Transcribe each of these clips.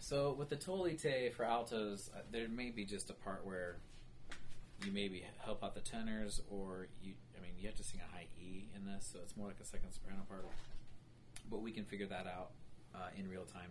So with the tolite for altos, there may be just a part where you maybe help out the tenors, or you have to sing a high E in this, so it's more like a second soprano part. But we can figure that out in real time.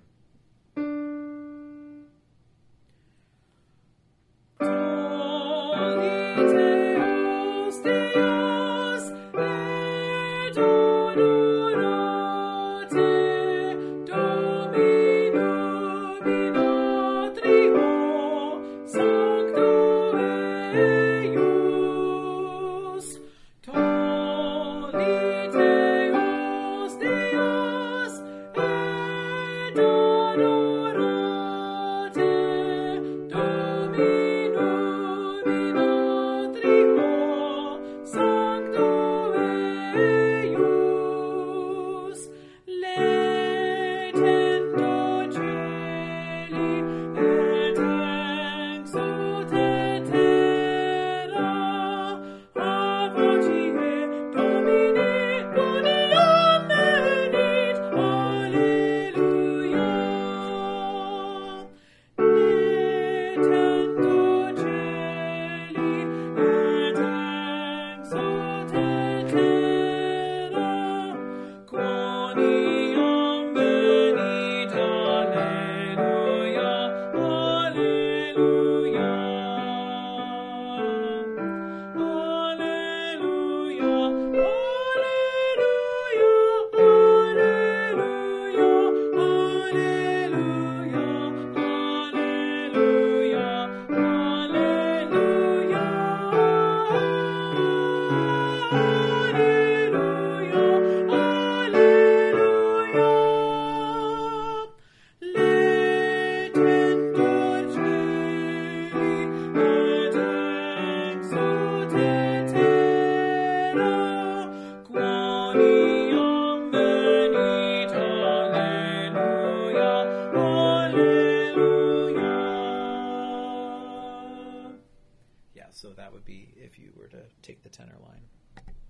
So that would be if you were to take the tenor line.